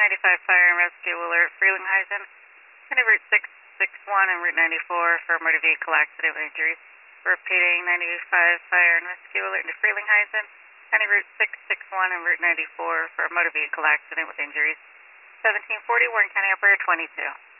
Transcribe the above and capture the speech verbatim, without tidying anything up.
ninety-five Fire and Rescue Alert Frelinghuysen. County Route six sixty-one and Route ninety-four for a motor vehicle accident with injuries. Repeating ninety-five Fire and Rescue Alert to Frelinghuysen. County Route six sixty-one and Route ninety-four for a motor vehicle accident with injuries. seventeen forty, Warren County Operator twenty-two.